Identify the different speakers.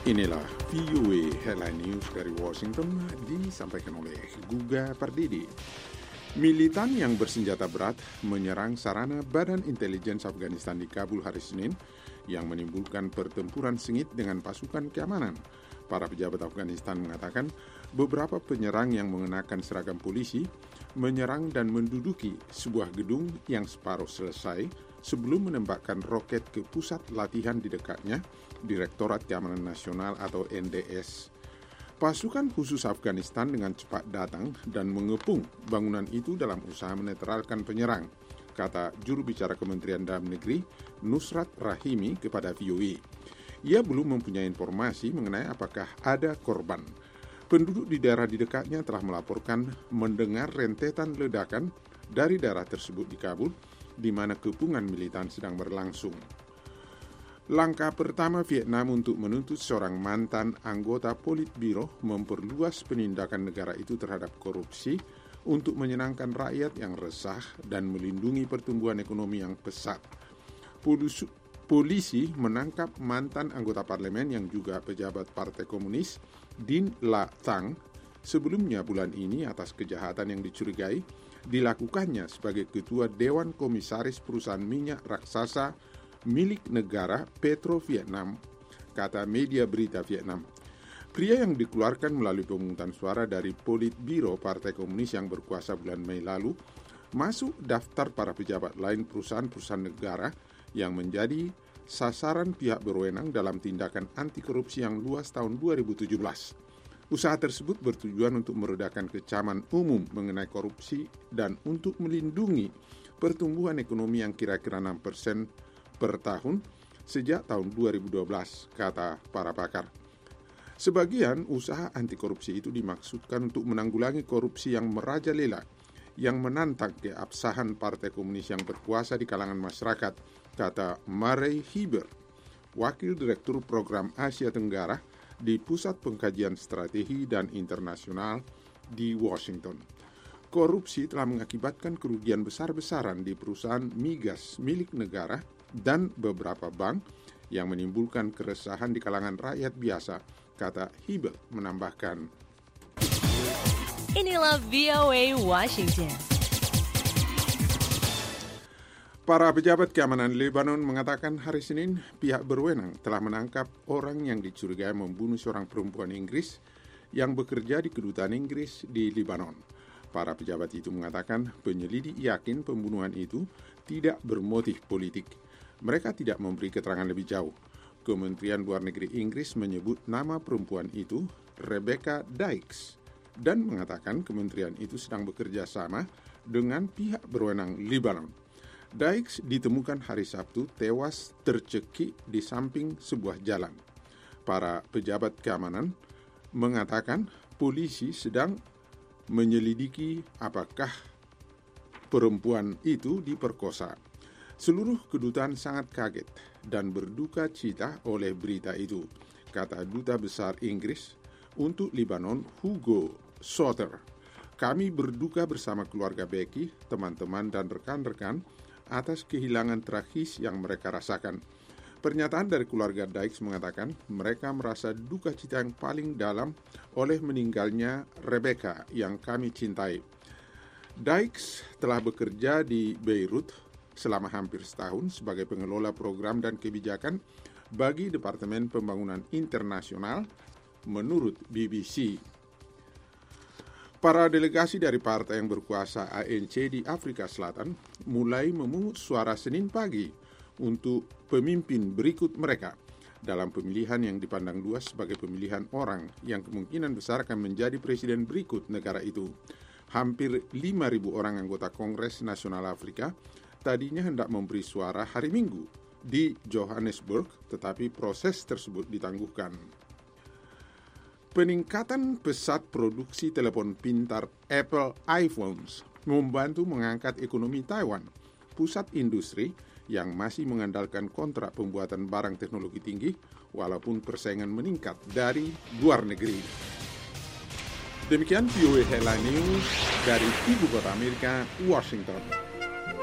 Speaker 1: Inilah VOA Headline News dari Washington disampaikan oleh Guga Pardidi. Militan yang bersenjata berat menyerang sarana Badan Intelijen Afghanistan di Kabul hari Senin yang menimbulkan pertempuran sengit dengan pasukan keamanan. Para pejabat Afghanistan mengatakan beberapa penyerang yang mengenakan seragam polisi menyerang dan menduduki sebuah gedung yang separuh selesai sebelum menembakkan roket ke pusat latihan di dekatnya, Direktorat Keamanan Nasional atau NDS. Pasukan khusus Afghanistan dengan cepat datang dan mengepung bangunan itu dalam usaha menetralkan penyerang, kata juru bicara Kementerian Dalam Negeri Nusrat Rahimi kepada VOA. Ia belum mempunyai informasi mengenai apakah ada korban. Penduduk di daerah di dekatnya telah melaporkan mendengar rentetan ledakan dari daerah tersebut di Kabul, di mana kepungan militan sedang berlangsung. Langkah pertama Vietnam untuk menuntut seorang mantan anggota Politbiro memperluas penindakan negara itu terhadap korupsi untuk menyenangkan rakyat yang resah dan melindungi pertumbuhan ekonomi yang pesat. Polisi menangkap mantan anggota parlemen yang juga pejabat Partai Komunis, Din La Thang, sebelumnya bulan ini atas kejahatan yang dicurigai dilakukannya sebagai ketua Dewan Komisaris perusahaan minyak raksasa milik negara Petro Vietnam, kata media berita Vietnam. Pria yang dikeluarkan melalui pemungutan suara dari Politbiro Partai Komunis yang berkuasa bulan Mei lalu masuk daftar para pejabat lain perusahaan-perusahaan negara yang menjadi sasaran pihak berwenang dalam tindakan anti korupsi yang luas tahun 2017. Usaha tersebut bertujuan untuk meredakan kecaman umum mengenai korupsi dan untuk melindungi pertumbuhan ekonomi yang kira-kira 6% per tahun sejak tahun 2012, kata para pakar. Sebagian usaha anti korupsi itu dimaksudkan untuk menanggulangi korupsi yang merajalela, yang menantang keabsahan Partai Komunis yang berkuasa di kalangan masyarakat, kata Murray Heber, Wakil Direktur Program Asia Tenggara di Pusat Pengkajian Strategi dan Internasional di Washington. Korupsi telah mengakibatkan kerugian besar-besaran di perusahaan migas milik negara dan beberapa bank yang menimbulkan keresahan di kalangan rakyat biasa, kata Heber menambahkan.
Speaker 2: Inilah VOA Washington.
Speaker 1: Para pejabat keamanan Lebanon mengatakan hari Senin pihak berwenang telah menangkap orang yang dicurigai membunuh seorang perempuan Inggris yang bekerja di kedutaan Inggris di Lebanon. Para pejabat itu mengatakan penyelidik yakin pembunuhan itu tidak bermotif politik. Mereka tidak memberi keterangan lebih jauh. Kementerian Luar Negeri Inggris menyebut nama perempuan itu Rebecca Dykes dan mengatakan kementerian itu sedang bekerja sama dengan pihak berwenang Lebanon. Dykes ditemukan hari Sabtu tewas tercekik di samping sebuah jalan. Para pejabat keamanan mengatakan polisi sedang menyelidiki apakah perempuan itu diperkosa. Seluruh kedutaan sangat kaget dan berduka cita oleh berita itu, kata Duta Besar Inggris untuk Lebanon Hugo Soter. Kami berduka bersama keluarga Becky, teman-teman dan rekan-rekan atas kehilangan tragis yang mereka rasakan. Pernyataan dari keluarga Dykes mengatakan mereka merasa duka cita yang paling dalam oleh meninggalnya Rebecca yang kami cintai. Dykes telah bekerja di Beirut selama hampir setahun sebagai pengelola program dan kebijakan bagi Departemen Pembangunan Internasional, menurut BBC. Para delegasi dari partai yang berkuasa ANC di Afrika Selatan mulai memungut suara Senin pagi untuk pemimpin berikut mereka dalam pemilihan yang dipandang luas sebagai pemilihan orang yang kemungkinan besar akan menjadi presiden berikut negara itu. Hampir 5.000 orang anggota Kongres Nasional Afrika tadinya hendak memberi suara hari Minggu di Johannesburg, tetapi proses tersebut ditangguhkan. Peningkatan pesat produksi telepon pintar Apple iPhones membantu mengangkat ekonomi Taiwan, pusat industri yang masih mengandalkan kontrak pembuatan barang teknologi tinggi walaupun persaingan meningkat dari luar negeri. Demikian VOA Headline News dari Ibu Kota Amerika, Washington.